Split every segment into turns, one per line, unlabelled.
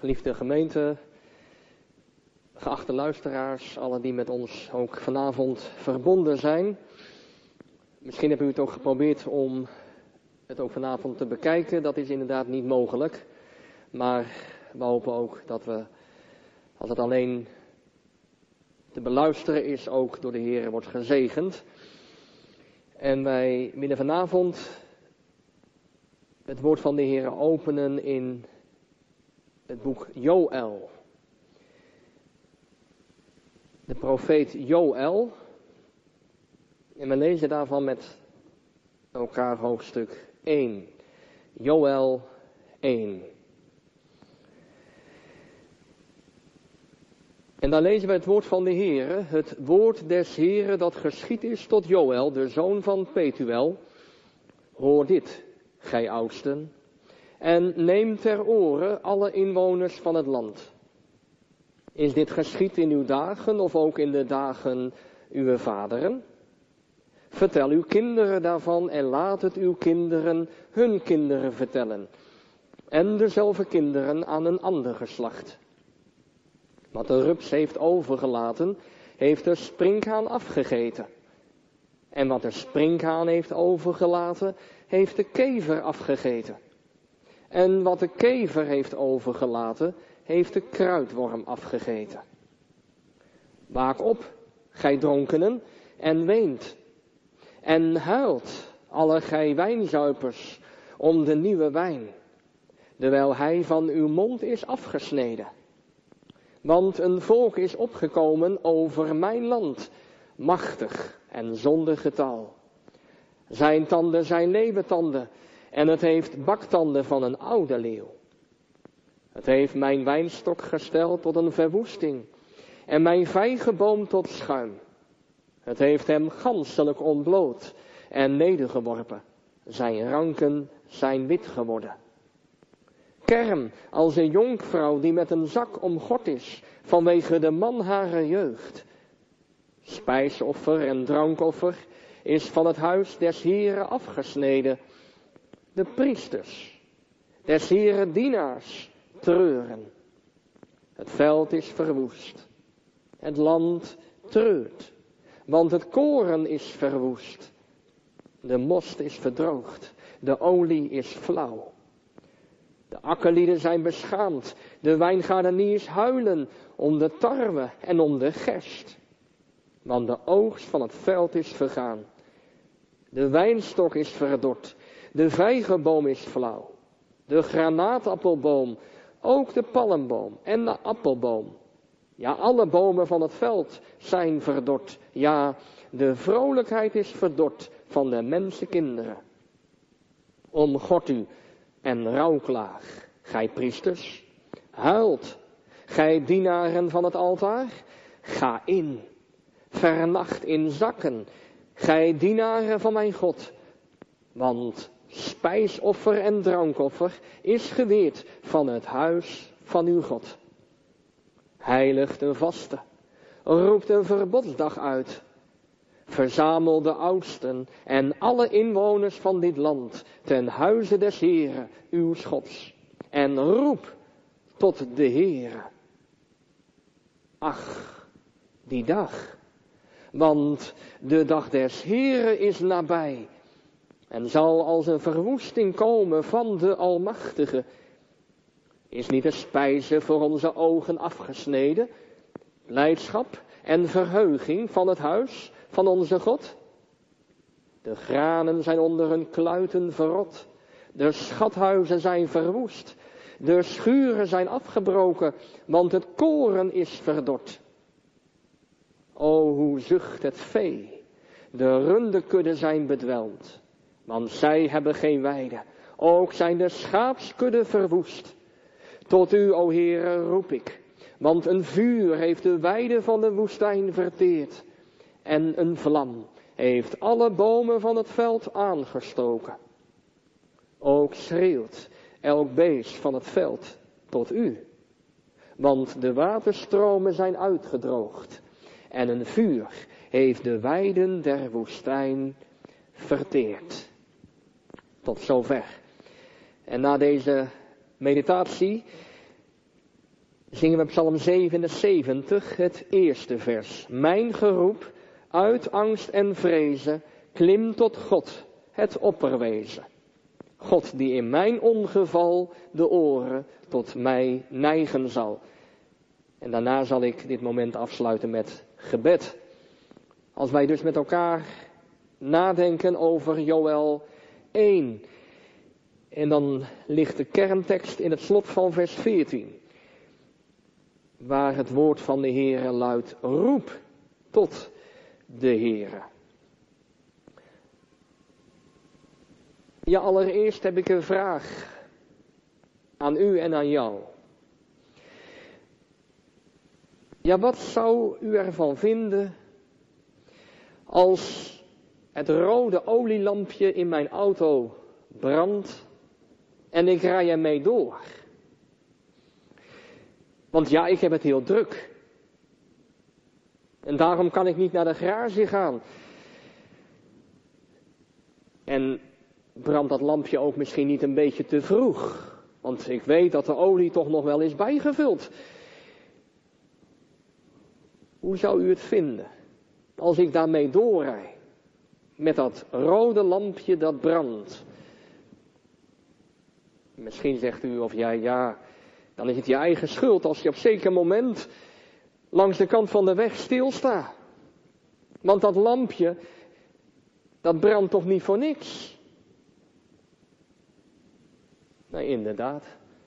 Geliefde gemeente, geachte luisteraars, allen die met ons ook vanavond verbonden zijn. Misschien hebben u het ook geprobeerd om het ook vanavond te bekijken. Dat is inderdaad niet mogelijk. Maar we hopen ook dat we, als het alleen te beluisteren is, ook door de Heer wordt gezegend. En wij willen vanavond het woord van de Heer openen in het boek Joël. De profeet Joël. En we lezen daarvan met elkaar hoofdstuk 1. Joël 1. En dan lezen we het woord van de Heere, het woord des Heeren dat geschied is tot Joël, de zoon van Petuel. Hoor dit, gij oudsten, en neem ter oren alle inwoners van het land. Is dit geschied in uw dagen of ook in de dagen uw vaderen? Vertel uw kinderen daarvan en laat het uw kinderen hun kinderen vertellen. En dezelfde kinderen aan een ander geslacht. Wat de rups heeft overgelaten, heeft de sprinkhaan afgegeten. En wat de sprinkhaan heeft overgelaten, heeft de kever afgegeten. En wat de kever heeft overgelaten, heeft de kruidworm afgegeten. Waak op, gij dronkenen, en weent. En huilt, alle gij wijnzuipers, om de nieuwe wijn, terwijl hij van uw mond is afgesneden. Want een volk is opgekomen over mijn land, machtig en zonder getal. Zijn tanden zijn leeuwentanden, en het heeft baktanden van een oude leeuw. Het heeft mijn wijnstok gesteld tot een verwoesting, en mijn vijgenboom tot schuim. Het heeft hem ganselijk ontbloot en nedergeworpen. Zijn ranken zijn wit geworden. Kerm als een jonkvrouw die met een zak omgord is, vanwege de man harer jeugd. Spijsoffer en drankoffer is van het huis des Heren afgesneden. De priesters, des Heren dienaars, treuren. Het veld is verwoest. Het land treurt, want het koren is verwoest. De most is verdroogd, de olie is flauw. De akkerlieden zijn beschaamd, de wijngaardeniers huilen om de tarwe en om de gerst. Want de oogst van het veld is vergaan. De wijnstok is verdord, de vijgenboom is flauw. De granaatappelboom, ook de palmboom en de appelboom. Ja, alle bomen van het veld zijn verdord. Ja, de vrolijkheid is verdord van de mensenkinderen. Omgord u en rouwklaag, gij priesters. Huilt, gij dienaren van het altaar. Ga in, vernacht in zakken, gij dienaren van mijn God. Want spijsoffer en drankoffer is geweerd van het huis van uw God. Heiligt een vaste, roept een verbodsdag uit. Verzamel de oudsten en alle inwoners van dit land ten huize des Heren, uw Gods. En roep tot de Heere. Ach, die dag. Want de dag des Heren is nabij. En zal als een verwoesting komen van de Almachtige. Is niet de spijze voor onze ogen afgesneden? Blijdschap en verheuging van het huis van onze God? De granen zijn onder hun kluiten verrot. De schathuizen zijn verwoest. De schuren zijn afgebroken, want het koren is verdord. O, hoe zucht het vee. De rundekudden zijn bedwelmd, want zij hebben geen weide. Ook zijn de schaapskudden verwoest. Tot u, o Heere, roep ik, want een vuur heeft de weide van de woestijn verteerd. En een vlam heeft alle bomen van het veld aangestoken. Ook schreeuwt elk beest van het veld tot u. Want de waterstromen zijn uitgedroogd. En een vuur heeft de weiden der woestijn verteerd. Tot zover. En na deze meditatie zingen we Psalm 77, het eerste vers. Mijn geroep uit angst en vrezen klimt tot God, het opperwezen. God die in mijn ongeval de oren tot mij neigen zal. En daarna zal ik dit moment afsluiten met gebed. Als wij dus met elkaar nadenken over Joël 1. En dan ligt de kerntekst in het slot van vers 14. Waar het woord van de Heere luidt, roep tot de Heere. Ja, allereerst heb ik een vraag aan u en aan jou. Ja, wat zou u ervan vinden als het rode olielampje in mijn auto brandt en ik rij ermee door? Want ja, ik heb het heel druk. En daarom kan ik niet naar de garage gaan. En brandt dat lampje ook misschien niet een beetje te vroeg? Want ik weet dat de olie toch nog wel is bijgevuld. Hoe zou u het vinden als ik daarmee doorrijd? Met dat rode lampje dat brandt. Misschien zegt u of jij, ja, dan is het je eigen schuld als je op zeker moment langs de kant van de weg stilstaat. Want dat lampje, dat brandt toch niet voor niks? Nee, inderdaad.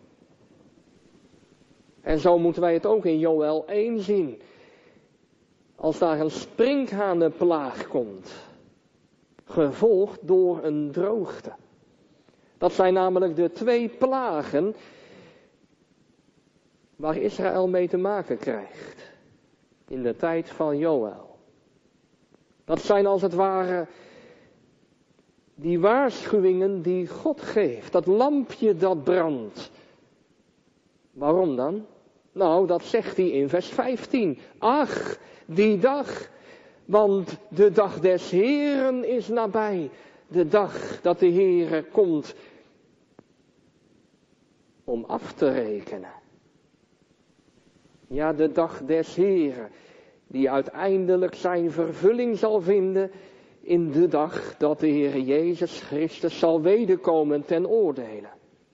En zo moeten wij het ook in Joël 1 zien. Als daar een sprinkhanenplaag komt, gevolgd door een droogte. Dat zijn namelijk de 2 plagen waar Israël mee te maken krijgt in de tijd van Joël. Dat zijn als het ware die waarschuwingen die God geeft, dat lampje dat brandt. Waarom dan? Nou, dat zegt hij in vers 15. Ach, die dag, want de dag des Heeren is nabij. De dag dat de Heere komt om af te rekenen. Ja, de dag des Heeren, die uiteindelijk zijn vervulling zal vinden in de dag dat de Heere Jezus Christus zal wederkomen ten oordele.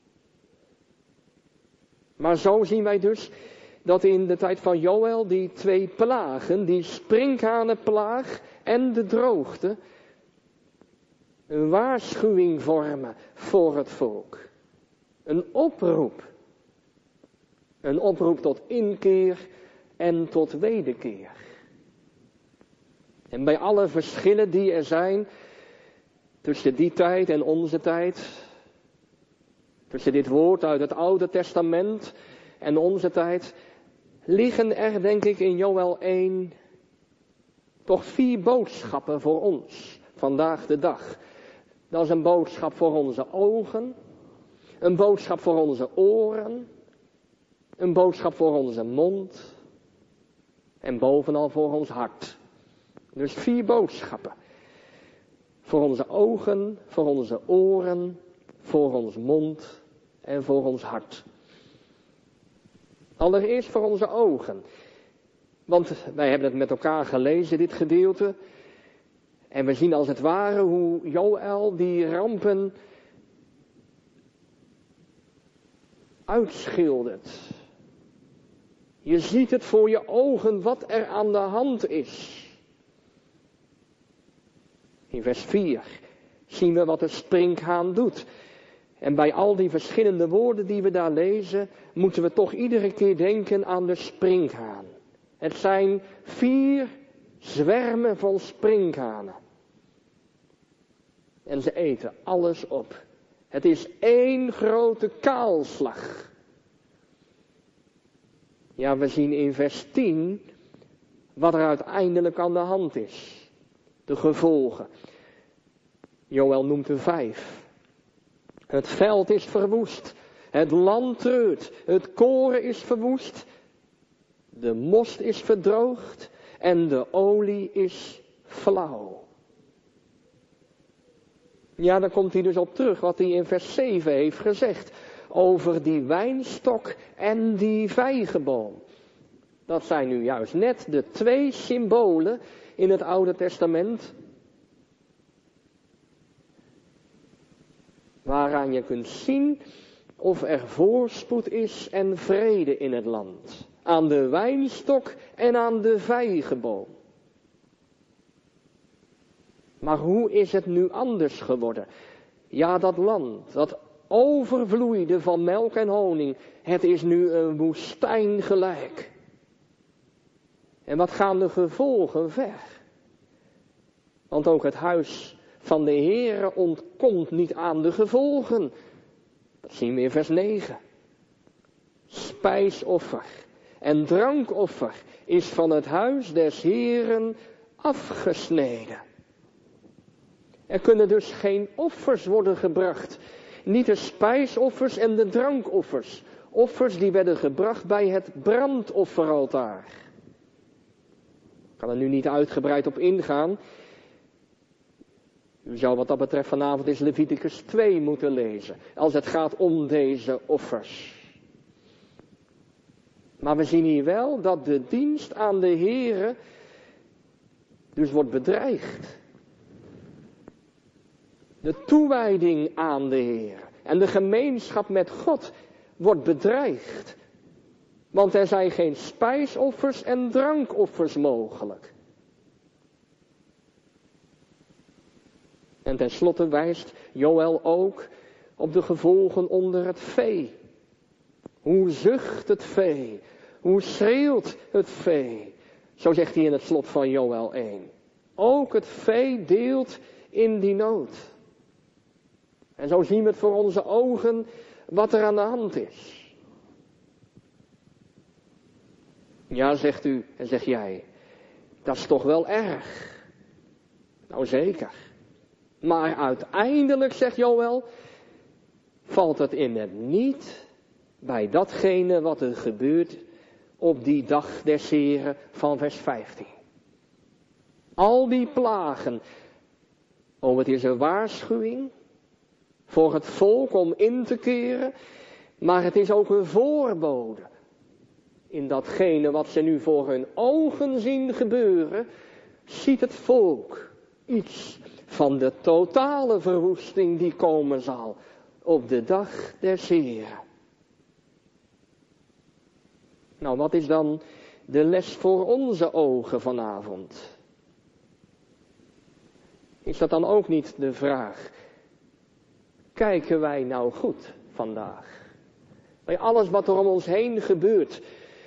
Maar zo zien wij dus dat in de tijd van Joël die 2 plagen, die sprinkhanenplaag en de droogte, een waarschuwing vormen voor het volk. Een oproep. Een oproep tot inkeer en tot wederkeer. En bij alle verschillen die er zijn tussen die tijd en onze tijd, tussen dit woord uit het Oude Testament en onze tijd, liggen er, denk ik, in Joël 1 toch 4 boodschappen voor ons vandaag de dag. Dat is een boodschap voor onze ogen, een boodschap voor onze oren, een boodschap voor onze mond en bovenal voor ons hart. Dus 4 boodschappen. Voor onze ogen, voor onze oren, voor ons mond en voor ons hart. Allereerst voor onze ogen. Want wij hebben het met elkaar gelezen, dit gedeelte. En we zien als het ware hoe Joël die rampen uitschildert. Je ziet het voor je ogen wat er aan de hand is. In vers 4 zien we wat de sprinkhaan doet. En bij al die verschillende woorden die we daar lezen, moeten we toch iedere keer denken aan de sprinkhaan. Het zijn 4 zwermen van sprinkhanen. En ze eten alles op. Het is 1 grote kaalslag. Ja, we zien in vers 10 wat er uiteindelijk aan de hand is. De gevolgen. Joël noemt er 5. Het veld is verwoest. Het land treurt. Het koren is verwoest. De most is verdroogd. En de olie is flauw. Ja, daar komt hij dus op terug wat hij in vers 7 heeft gezegd. over die wijnstok en die vijgenboom. Dat zijn nu juist net de twee symbolen in het Oude Testament waaraan je kunt zien of er voorspoed is en vrede in het land. Aan de wijnstok en aan de vijgenboom. Maar hoe is het nu anders geworden? Ja, dat land, dat overvloeide van melk en honing, het is nu een woestijn gelijk. En wat gaan de gevolgen ver? Want ook het huis van de Heere ontkomt niet aan de gevolgen. Dat zien we in vers 9. Spijsoffer en drankoffer is van het huis des Heeren afgesneden. Er kunnen dus geen offers worden gebracht. Niet de spijsoffers en de drankoffers. Offers die werden gebracht bij het brandofferaltaar. Ik kan er nu niet uitgebreid op ingaan. U zou wat dat betreft vanavond eens Leviticus 2 moeten lezen. Als het gaat om deze offers. Maar we zien hier wel dat de dienst aan de Heere dus wordt bedreigd. De toewijding aan de Heer en de gemeenschap met God wordt bedreigd. Want er zijn geen spijsoffers en drankoffers mogelijk. En tenslotte wijst Joël ook op de gevolgen onder het vee. Hoe zucht het vee? Hoe schreeuwt het vee? Zo zegt hij in het slot van Joël 1. Ook het vee deelt in die nood. En zo zien we het voor onze ogen wat er aan de hand is. Ja, zegt u en zeg jij, dat is toch wel erg. Nou zeker. Maar uiteindelijk, zegt Joël, valt het in het niet bij datgene wat er gebeurt op die dag des Heren van vers 15. Al die plagen, het is een waarschuwing voor het volk om in te keren, maar het is ook een voorbode. In datgene wat ze nu voor hun ogen zien gebeuren, ziet het volk iets van de totale verwoesting die komen zal op de dag des Heren. Nou, wat is dan de les voor onze ogen vanavond? Is dat dan ook niet de vraag? Kijken wij nou goed vandaag? Bij alles wat er om ons heen gebeurt,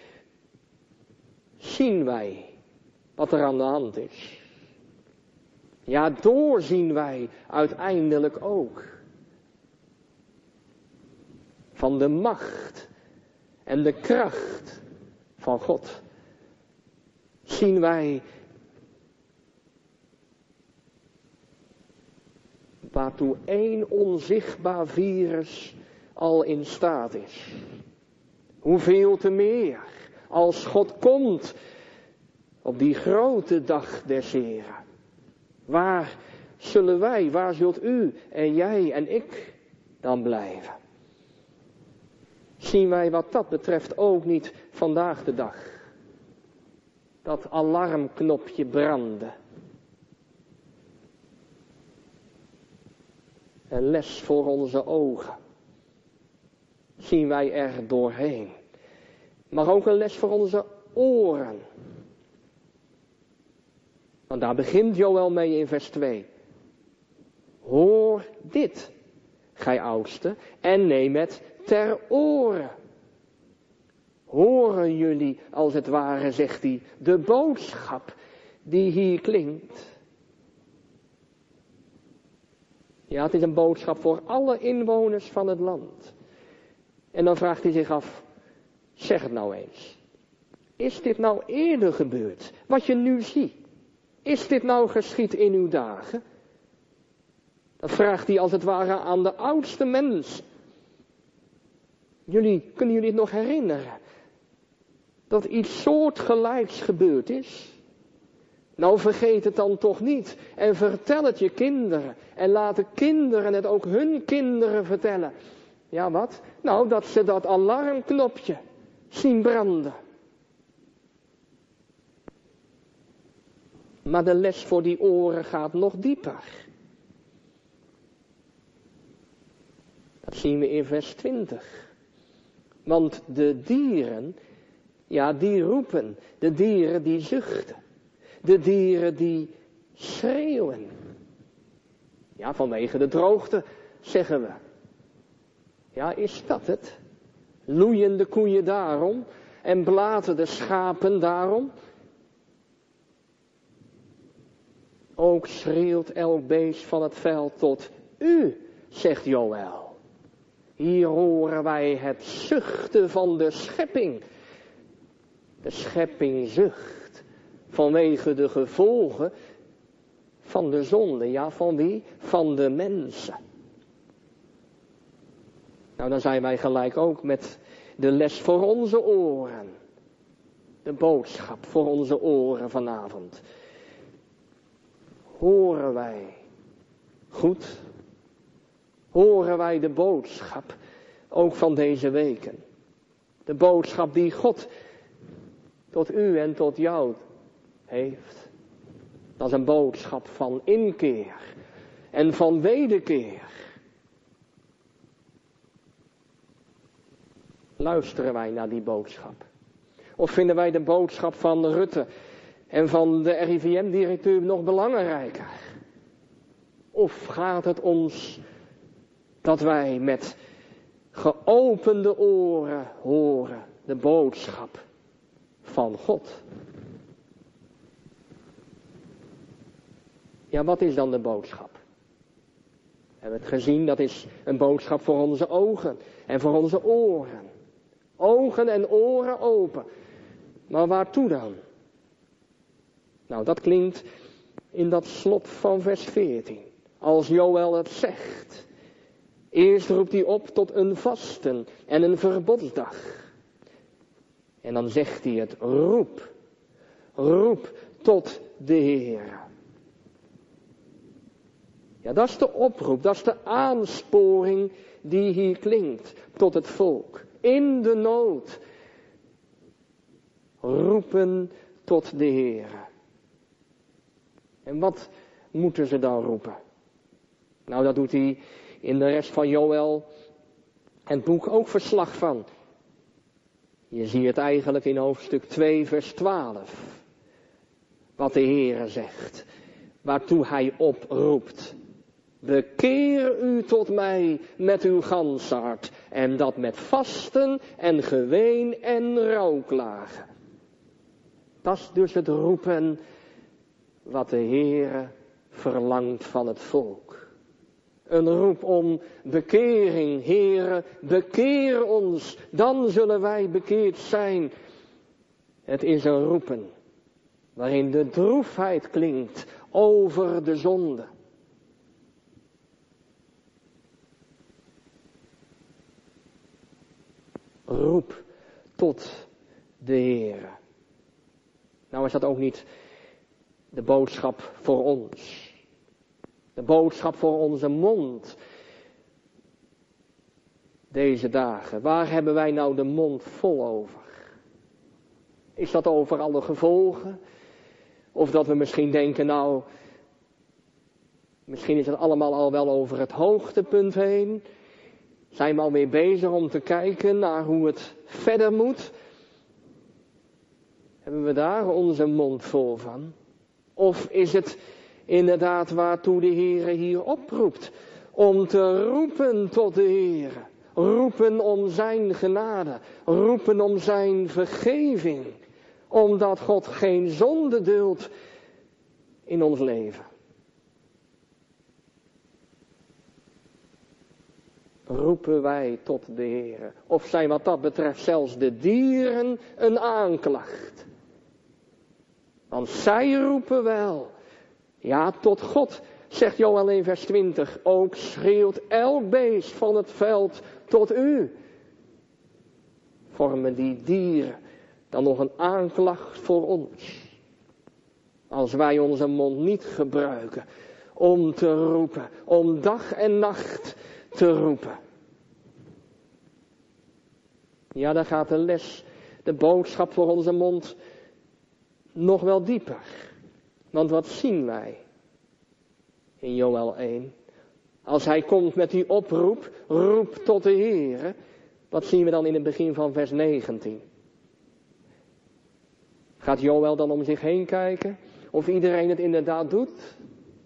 zien wij wat er aan de hand is. Ja, doorzien wij uiteindelijk ook van de macht en de kracht van God. Zien wij waartoe één onzichtbaar virus al in staat is. Hoeveel te meer als God komt op die grote dag des Heren. Waar zullen wij, waar zult u en jij en ik dan blijven? Zien wij wat dat betreft ook niet vandaag de dag? Dat alarmknopje branden. Een les voor onze ogen. Zien wij er doorheen. Maar ook een les voor onze oren. Want daar begint Joël mee in vers 2. Hoor dit, gij oudsten, en neem het ter oren. Horen jullie, als het ware, zegt hij, de boodschap die hier klinkt. Ja, het is een boodschap voor alle inwoners van het land. En dan vraagt hij zich af, zeg het nou eens. Is dit nou eerder gebeurd, wat je nu ziet? Is dit nou geschied in uw dagen? Dat vraagt hij als het ware aan de oudste mensen. Kunnen jullie het nog herinneren? Dat iets soortgelijks gebeurd is? Nou, vergeet het dan toch niet. En vertel het je kinderen. En laat de kinderen het ook hun kinderen vertellen. Ja, wat? Nou, dat ze dat alarmknopje zien branden. Maar de les voor die oren gaat nog dieper. Dat zien we in vers 20. Want de dieren, ja, die roepen. De dieren die zuchten. De dieren die schreeuwen. Ja, vanwege de droogte, zeggen we. Ja, is dat het? Loeien de koeien daarom? En blaten de schapen daarom? Ook schreeuwt elk beest van het veld tot u, zegt Joël. Hier horen wij het zuchten van de schepping. De schepping zucht vanwege de gevolgen van de zonde. Ja, van wie? Van de mensen. Nou, dan zijn wij gelijk ook met de les voor onze oren. De boodschap voor onze oren vanavond. Horen wij goed? Horen wij de boodschap ook van deze weken? De boodschap die God tot u en tot jou heeft. Dat is een boodschap van inkeer en van wederkeer. Luisteren wij naar die boodschap? Of vinden wij de boodschap van Rutte en van de RIVM-directeur nog belangrijker? Of gaat het ons dat wij met geopende oren horen de boodschap van God? Ja, wat is dan de boodschap? We hebben het gezien, dat is een boodschap voor onze ogen en voor onze oren. Ogen en oren open. Maar waartoe dan? Nou, dat klinkt in dat slot van vers 14. Als Joël het zegt. Eerst roept hij op tot een vasten en een verbodsdag. En dan zegt hij het, roep. Roep tot de Heer. Ja, dat is de oproep, dat is de aansporing die hier klinkt tot het volk. In de nood. Roepen tot de Heer. En wat moeten ze dan roepen? Nou, dat doet hij in de rest van Joël en het boek ook verslag van. Je ziet het eigenlijk in hoofdstuk 2 vers 12. Wat de Heere zegt. Waartoe hij oproept. Bekeer u tot mij met uw ganse hart. En dat met vasten en geween en rouwklagen. Dat is dus het roepen wat de Heere verlangt van het volk. Een roep om bekering. Heere, bekeer ons, dan zullen wij bekeerd zijn. Het is een roepen waarin de droefheid klinkt over de zonde. Roep tot de Heere. Nou is dat ook niet de boodschap voor ons. De boodschap voor onze mond. Deze dagen. Waar hebben wij nou de mond vol over? Is dat over alle gevolgen? Of dat we misschien denken, nou, misschien is het allemaal al wel over het hoogtepunt heen. Zijn we alweer bezig om te kijken naar hoe het verder moet? Hebben we daar onze mond vol van? Of is het inderdaad waartoe de Heere hier oproept? Om te roepen tot de Heere. Roepen om zijn genade. Roepen om zijn vergeving. Omdat God geen zonde duldt in ons leven. Roepen wij tot de Heere. Of zijn wat dat betreft zelfs de dieren een aanklacht. Want zij roepen wel. Ja, tot God, zegt Joël in vers 20. Ook schreeuwt elk beest van het veld tot u. Vormen die dieren dan nog een aanklacht voor ons? Als wij onze mond niet gebruiken om te roepen. Om dag en nacht te roepen. Ja, dan gaat de les, de boodschap voor onze mond nog wel dieper. Want wat zien wij in Joël 1? Als hij komt met die oproep, roep tot de Heere. Wat zien we dan in het begin van vers 19? Gaat Joël dan om zich heen kijken? Of iedereen het inderdaad doet?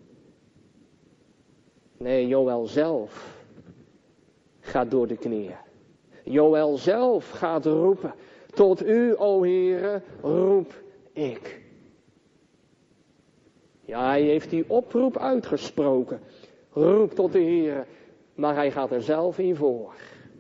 Nee, Joël zelf gaat door de knieën. Joël zelf gaat roepen. Tot u, o Heere, roep ik. Ja, hij heeft die oproep uitgesproken. Roep tot de Heere. Maar hij gaat er zelf in voor.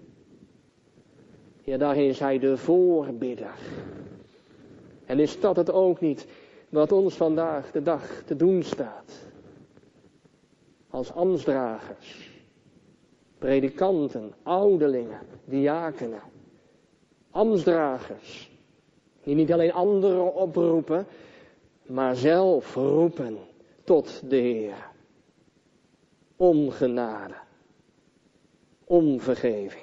Ja, daar is hij de voorbidder. En is dat het ook niet wat ons vandaag de dag te doen staat? Als ambtsdragers, predikanten, ouderlingen, diakenen. Ambtsdragers, die niet alleen anderen oproepen, maar zelf roepen tot de Heer. Om genade, om vergeving.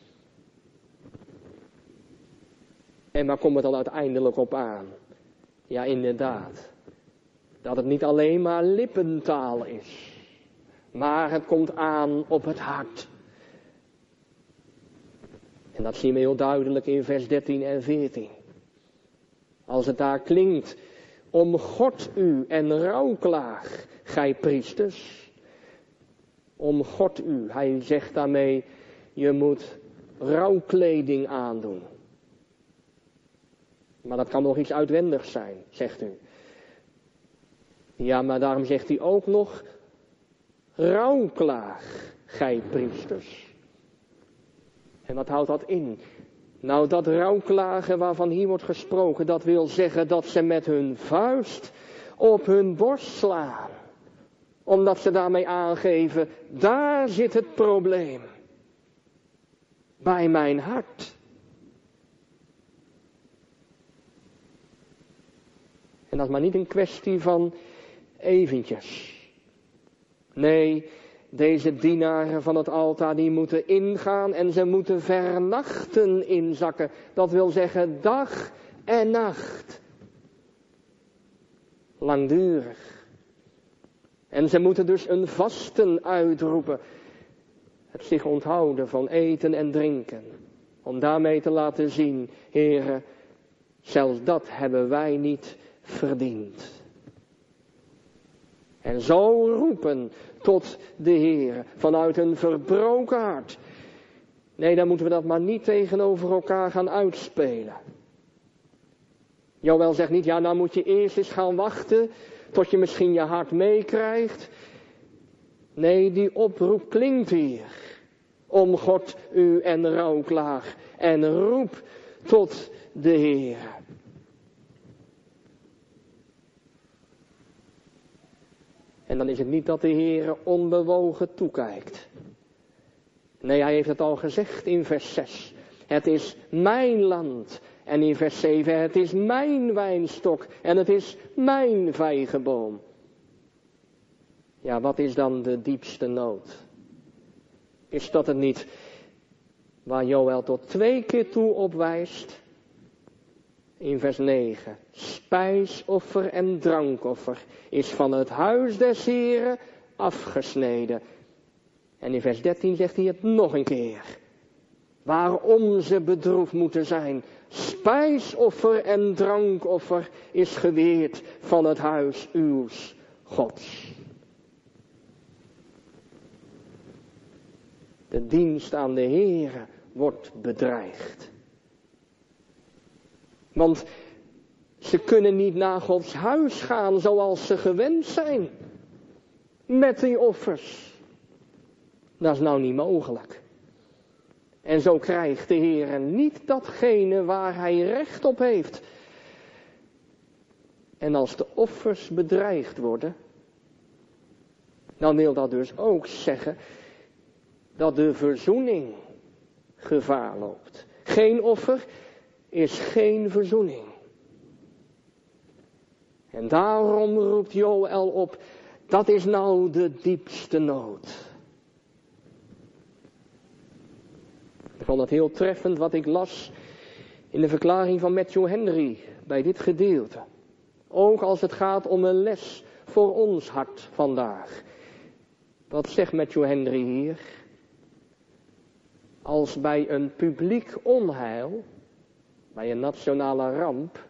En waar komt het dan uiteindelijk op aan? Ja, inderdaad. Dat het niet alleen maar lippentaal is. Maar het komt aan op het hart. En dat zien we heel duidelijk in vers 13 en 14. Als het daar klinkt, om God u en rouwklaag, gij priesters. Om God u, hij zegt daarmee, je moet rouwkleding aandoen. Maar dat kan nog iets uitwendigs zijn, zegt u. Ja, maar daarom zegt hij ook nog, rouwklaag, gij priesters. En wat houdt dat in? Nou, dat rouwklagen waarvan hier wordt gesproken, dat wil zeggen dat ze met hun vuist op hun borst slaan. Omdat ze daarmee aangeven, daar zit het probleem. Bij mijn hart. En dat is maar niet een kwestie van eventjes. Nee, deze dienaren van het altaar die moeten ingaan en ze moeten vernachten inzakken. Dat wil zeggen dag en nacht. Langdurig. En ze moeten dus een vasten uitroepen. Het zich onthouden van eten en drinken. Om daarmee te laten zien, Heere, zelfs dat hebben wij niet verdiend. En zo roepen tot de Heer vanuit een verbroken hart. Nee, dan moeten we dat maar niet tegenover elkaar gaan uitspelen. Joël zegt niet, ja, nou moet je eerst eens gaan wachten tot je misschien je hart meekrijgt. Nee, die oproep klinkt hier. Om God u en rouwklaag. En roep tot de Heer. En dan is het niet dat de Heer onbewogen toekijkt. Nee, hij heeft het al gezegd in vers 6. Het is mijn land. En in vers 7, het is mijn wijnstok. En het is mijn vijgenboom. Ja, wat is dan de diepste nood? Is dat het niet waar Joël tot 2 keer toe op wijst? In vers 9. Spijsoffer en drankoffer is van het huis des Heren afgesneden. En in vers 13 zegt hij het nog een keer. Waarom ze bedroefd moeten zijn. Spijsoffer en drankoffer is geweerd van het huis uws Gods. De dienst aan de Heere wordt bedreigd. Want ze kunnen niet naar Gods huis gaan zoals ze gewend zijn. Met die offers. Dat is nou niet mogelijk. En zo krijgt de Heer niet datgene waar hij recht op heeft. En als de offers bedreigd worden, dan wil dat dus ook zeggen dat de verzoening gevaar loopt. Geen offer is geen verzoening. En daarom roept Joël op, dat is nou de diepste nood. vond het heel treffend wat ik las in de verklaring van Matthew Henry bij dit gedeelte. Ook als het gaat om een les voor ons hart vandaag. Wat zegt Matthew Henry hier? Als bij een publiek onheil, bij een nationale ramp,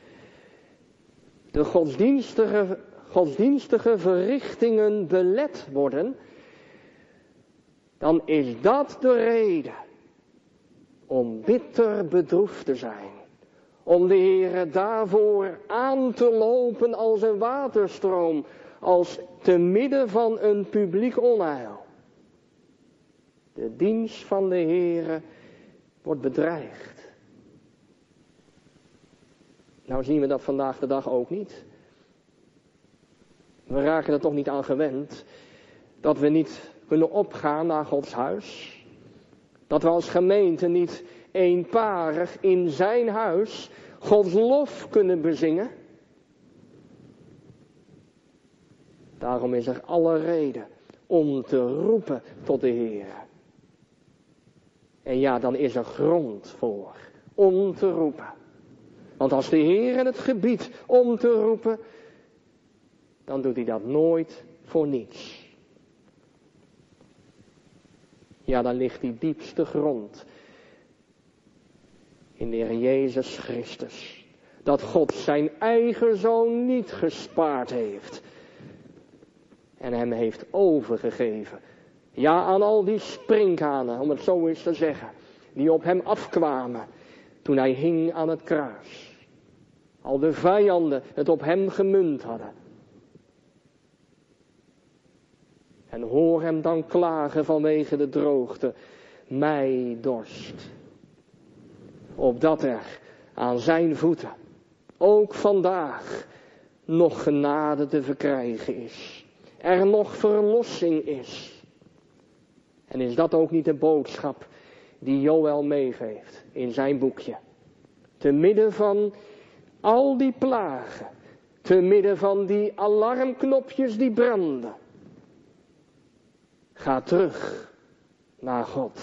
de godsdienstige verrichtingen belet worden, dan is dat de reden om bitter bedroefd te zijn. Om de Heere daarvoor aan te lopen als een waterstroom, als te midden van een publiek onheil. De dienst van de Heere wordt bedreigd. Nou zien we dat vandaag de dag ook niet. We raken er toch niet aan gewend dat we niet kunnen opgaan naar Gods huis. Dat we als gemeente niet eenparig in zijn huis Gods lof kunnen bezingen. Daarom is er alle reden om te roepen tot de Heer. En ja, dan is er grond voor om te roepen. Want als de Heer het gebied om te roepen, dan doet hij dat nooit voor niets. Ja, dan ligt die diepste grond in de Heer Jezus Christus. Dat God zijn eigen Zoon niet gespaard heeft. En hem heeft overgegeven. Ja, aan al die sprinkhanen, om het zo eens te zeggen. Die op hem afkwamen toen hij hing aan het kruis. Al de vijanden het op hem gemunt hadden. En hoor hem dan klagen vanwege de droogte. Mij dorst. Opdat er aan zijn voeten, ook vandaag, nog genade te verkrijgen is. Er nog verlossing is. En is dat ook niet de boodschap die Joël meegeeft in zijn boekje? Te midden van al die plagen, te midden van die alarmknopjes die branden. Ga terug naar God.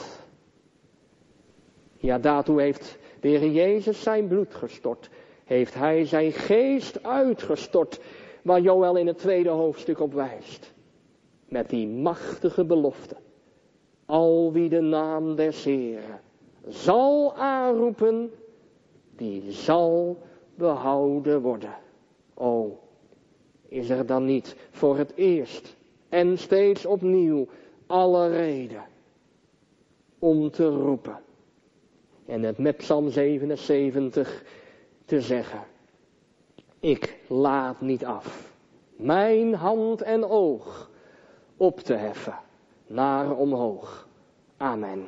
Ja, daartoe heeft de Heer Jezus zijn bloed gestort. Heeft hij zijn geest uitgestort, waar Joël in het tweede hoofdstuk op wijst. Met die machtige belofte. Al wie de naam des Heeren zal aanroepen, die zal behouden worden. O, is er dan niet voor het eerst en steeds opnieuw alle reden om te roepen. En het met Psalm 77 te zeggen. Ik laat niet af mijn hand en oog op te heffen naar omhoog. Amen.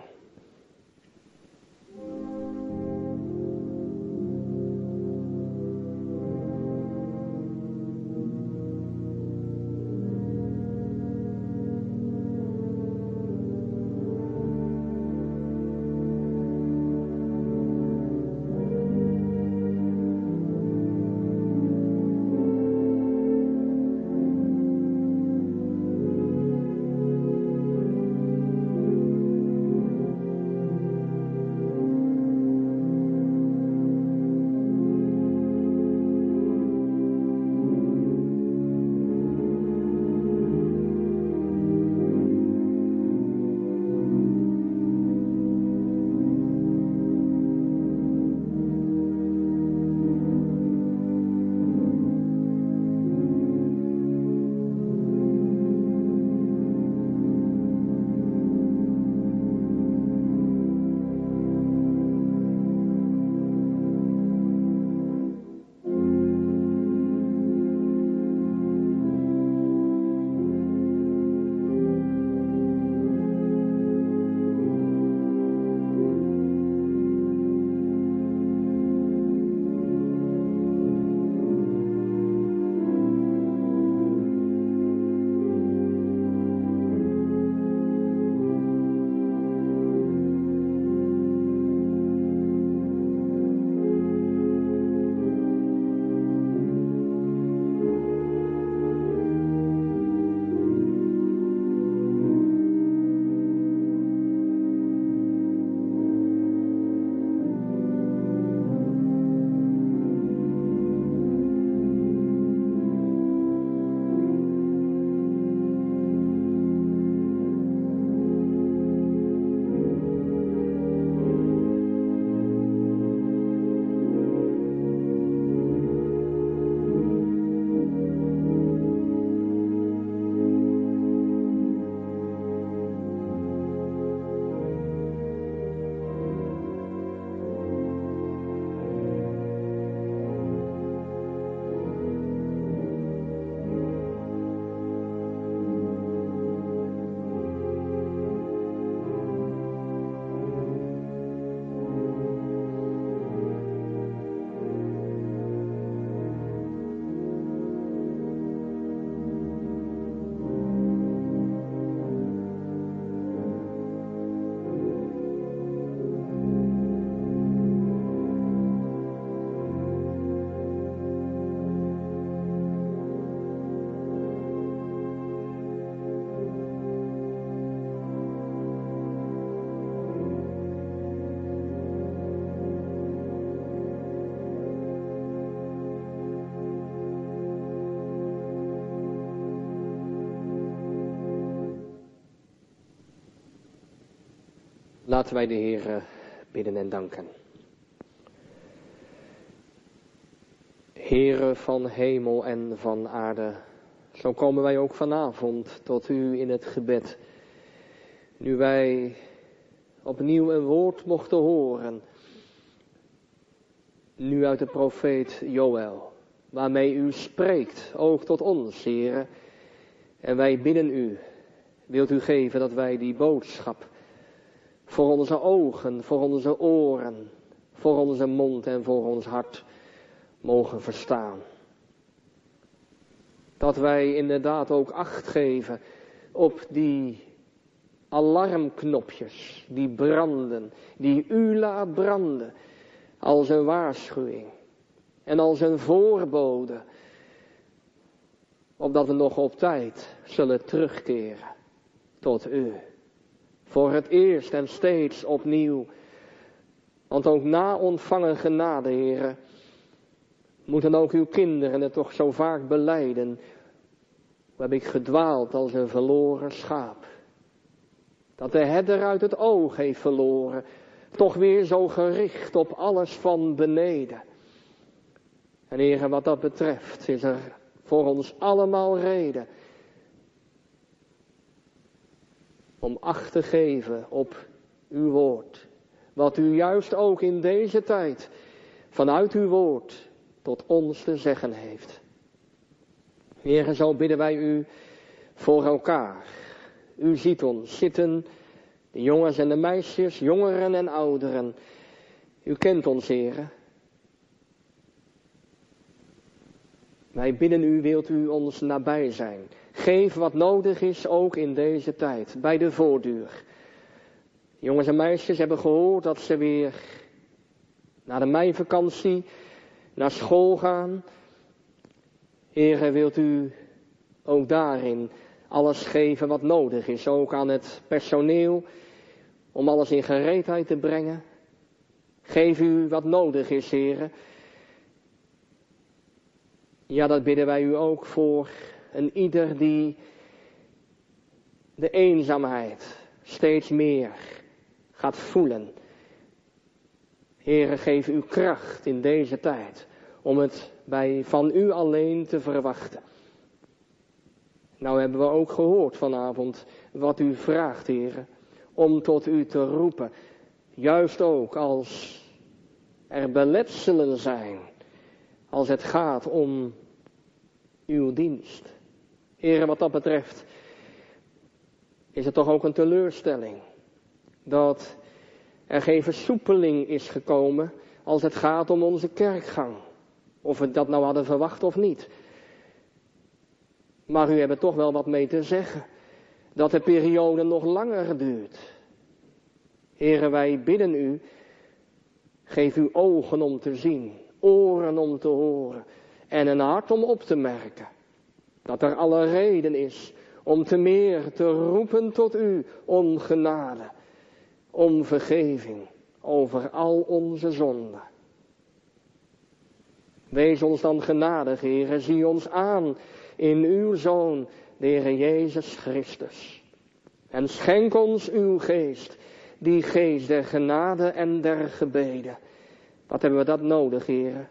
Laten wij de Heer bidden en danken. Heere van hemel en van aarde, zo komen wij ook vanavond tot u in het gebed. Nu wij opnieuw een woord mochten horen, nu uit de profeet Joël, waarmee u spreekt, ook tot ons, Heere. En wij bidden u, wilt u geven dat wij die boodschap voor onze ogen, voor onze oren, voor onze mond en voor ons hart mogen verstaan. Dat wij inderdaad ook acht geven op die alarmknopjes die branden, die u laat branden, als een waarschuwing en als een voorbode, opdat we nog op tijd zullen terugkeren tot u. Voor het eerst en steeds opnieuw. Want ook na ontvangen genade, Heere, moeten ook uw kinderen het toch zo vaak belijden. Hoe heb ik gedwaald als een verloren schaap. Dat de herder uit het oog heeft verloren. Toch weer zo gericht op alles van beneden. En Heere, wat dat betreft is er voor ons allemaal reden om acht te geven op uw woord. Wat u juist ook in deze tijd vanuit uw woord tot ons te zeggen heeft. Heere, zo bidden wij u voor elkaar. U ziet ons zitten, de jongens en de meisjes, jongeren en ouderen. U kent ons, Heere. Wij bidden u, wilt u ons nabij zijn. Geef wat nodig is, ook in deze tijd, bij de voorduur. Jongens en meisjes hebben gehoord dat ze weer na de meivakantie naar school gaan. Heere, wilt u ook daarin alles geven wat nodig is, ook aan het personeel, om alles in gereedheid te brengen. Geef u wat nodig is, Heere. Ja, dat bidden wij u ook voor een ieder die de eenzaamheid steeds meer gaat voelen. Heere, geef u kracht in deze tijd om het van u alleen te verwachten. Nou hebben we ook gehoord vanavond wat u vraagt, Heere, om tot u te roepen. Juist ook als er beletselen zijn, als het gaat om uw dienst. Heere, wat dat betreft is het toch ook een teleurstelling dat er geen versoepeling is gekomen als het gaat om onze kerkgang. Of we dat nou hadden verwacht of niet. Maar u hebt er toch wel wat mee te zeggen. Dat de periode nog langer duurt. Heere, wij bidden u. Geef u ogen om te zien. Oren om te horen. En een hart om op te merken. Dat er alle reden is om te meer te roepen tot u om genade. Om vergeving over al onze zonden. Wees ons dan genadig, Heere. Zie ons aan in uw Zoon, de Heere Jezus Christus. En schenk ons uw geest, die geest der genade en der gebeden. Wat hebben we dat nodig, Heere?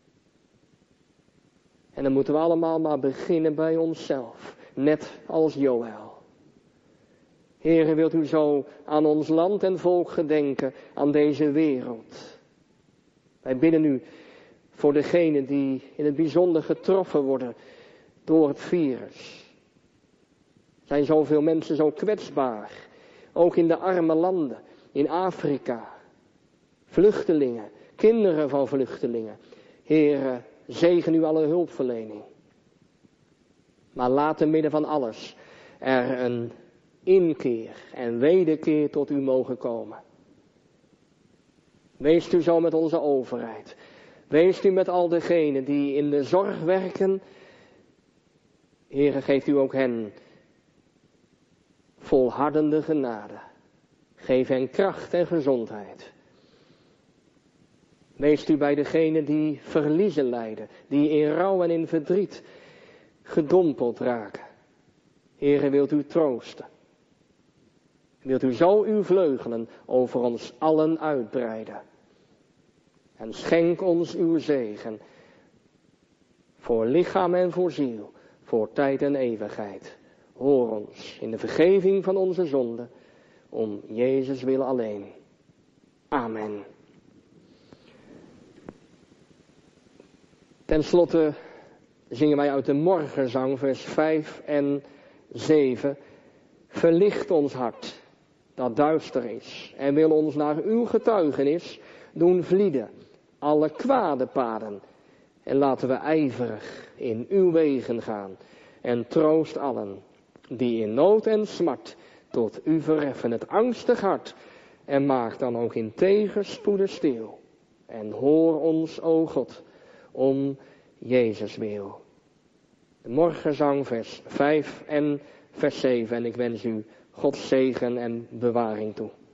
En dan moeten we allemaal maar beginnen bij onszelf, net als Joël. Heere, wilt u zo aan ons land en volk gedenken, aan deze wereld. Wij bidden u voor degenen die in het bijzonder getroffen worden door het virus. Er zijn zoveel mensen zo kwetsbaar, ook in de arme landen, in Afrika. Vluchtelingen, kinderen van vluchtelingen. Heere, zegen u alle hulpverlening. Maar laat te midden van alles er een inkeer en wederkeer tot u mogen komen. Wees u zo met onze overheid. Wees u met al degenen die in de zorg werken. Heere, geeft u ook hen volhardende genade. Geef hen kracht en gezondheid. Wees u bij degenen die verliezen lijden, die in rouw en in verdriet gedompeld raken. Heere, wilt u troosten. Wilt u zo uw vleugelen over ons allen uitbreiden. En schenk ons uw zegen. Voor lichaam en voor ziel. Voor tijd en eeuwigheid. Hoor ons in de vergeving van onze zonden. Om Jezus wil alleen. Amen. Ten slotte zingen wij uit de morgenzang vers 5 en 7. Verlicht ons hart dat duister is en wil ons naar uw getuigenis doen vlieden. Alle kwade paden en laten we ijverig in uw wegen gaan. En troost allen die in nood en smart tot u verheffen het angstig hart. En maak dan ook in tegenspoeden stil. En hoor ons, o God, om Jezus wil. De morgenzang vers 5 en vers 7. En ik wens u Gods zegen en bewaring toe.